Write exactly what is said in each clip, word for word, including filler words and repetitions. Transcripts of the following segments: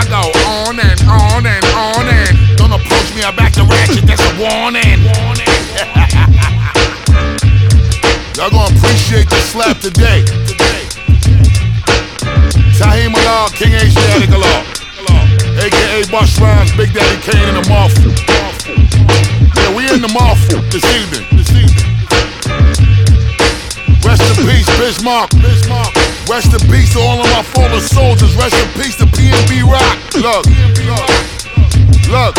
I go on and on and on and don't approach me, I back to ratchet, that's a warning. Y'all gonna appreciate the slap today. Tahim Allah, King Asiatic Allah, A K A Bush Rhymes, Big Daddy Kane and the Marfu. Yeah, we in the Marfu this evening. This evening. Rest in peace, Bismarck. Bismarck. Rest in peace to all of my fallen soldiers. Rest in peace to P N B Rock. Look, look, look.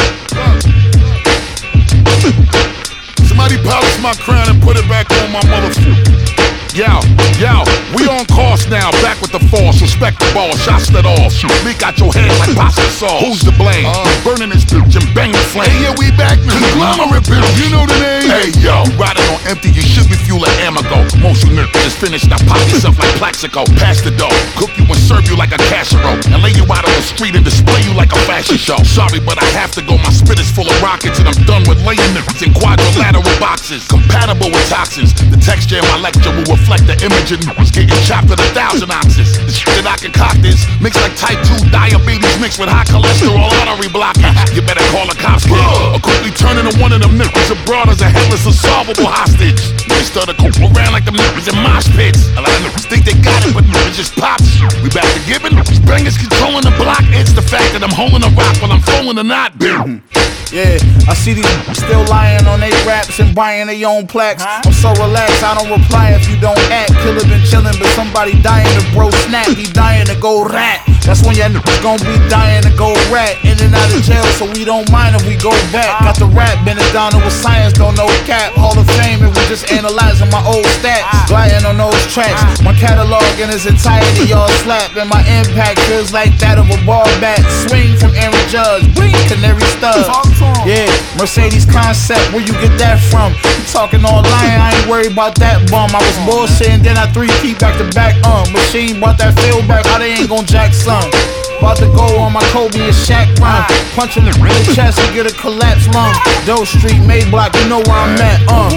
Somebody polish my crown and put it back on my motherfucker. Yo, yo, we on course now, back with the force, respect the ball, shots let off, leak out your head like pasta sauce. Who's to blame? Uh, Burning this bitch and bang the flame. Hey, yeah, we back now. Conglomerate bitch, you know the name. Hey, yo, you riding on empty, you should refuel like Amago. Most you niggas just finished, now pop yourself like Plaxico. Pass the dough, cook you and serve you like a casserole, and lay you out on the street and display you like a fashion show. Sorry, but I have to go, my spit is full of rockets, and I'm done with laying niggas in quadrilateral boxes. Compatible with toxins, the texture in my lecture will reflect the image and was getting chopped at a thousand ounces. The shit that I concoct is mixed like type two diabetes mixed with high cholesterol artery blocking. You better call the cops, kid, or quickly turn into one of them niggas abroad as a headless, unsolvable hostage. They started to go around like them niggas in mosh pits. A lot of niggas think they got it, but niggas just pops. We back to giving, bangers controlling the block. It's the fact that I'm holding a rock while I'm folding a knot, bitch. Yeah, I see these still lying on they raps and buying their own plaques. I'm so relaxed, I don't reply if you don't act. Killer been chillin', but somebody dying to bro snap. He dying to go rat. That's when y'all niggas gon' be dying to go rat. In and out of jail, so we don't mind if we go back. Got the rap, been it down with science, don't know cap. Hall of Fame, and we just analyzing my old stats. Gliding on those tracks, my catalog in its entirety, y'all slap. And my impact feels like that of a ball bat. Swing from Aaron Judge, bling, Canary Studs. Yeah, Mercedes concept, where you get that from? You talking all lying, I ain't worried about that bum. I was bullshitting, then I three-peat back to back, um Machine brought that feel back, how they ain't gon' jack some. About to go on my Kobe and Shaq run. Punching the chest and get a collapse lung. Doe Street, Mayblock, you know where I'm at, um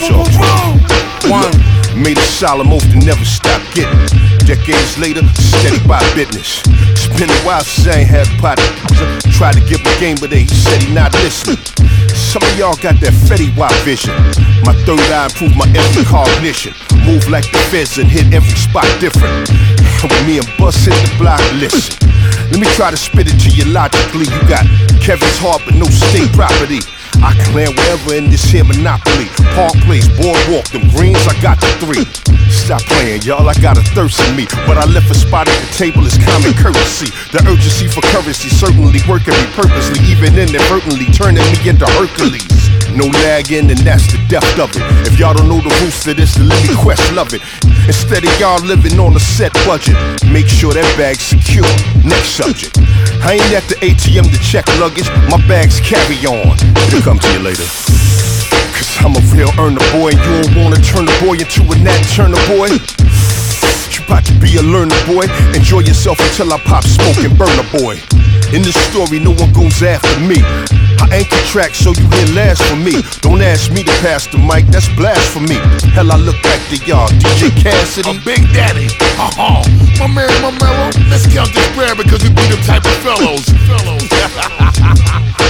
One. Made a solemn oath to never stop getting. Decades later, steady by business. It's been a while since I ain't had a pot. Tried to give him a game, but he said he not listening. Some of y'all got that Fetty Wap vision. My third eye improved my every cognition. Move like the feds and hit every spot different. And when me and Bus hit the block, listen. Let me try to spit it to you logically. You got Kevin's heart but no state property. I can land wherever in this here monopoly. Park Place, Boardwalk, them greens, I got the three. Stop playing, y'all, I got a thirst in me. But I left a spot at the table is common courtesy. The urgency for currency certainly working me purposely, even inadvertently turning me into Hercules. No lagging, and that's the depth of it. If y'all don't know the roots to this, then let me quest love it. Instead of y'all living on a set budget, make sure that bag's secure. Next subject. I ain't at the A T M to check luggage, my bags carry on. It'll come to you later. Cause I'm a real earner boy, and you don't wanna turn the boy into a Nat Turner boy. You about to be a learner boy, enjoy yourself until I pop smoke and burn a boy. In this story, no one goes after me. I anchor track so you hear last from me. Don't ask me to pass the mic, that's blasphemy. Hell, I look back to y'all, D J Cassidy, a Big Daddy. Uh-huh. My man, my mellow. Let's count this bread because we be the type of fellows. Fellows.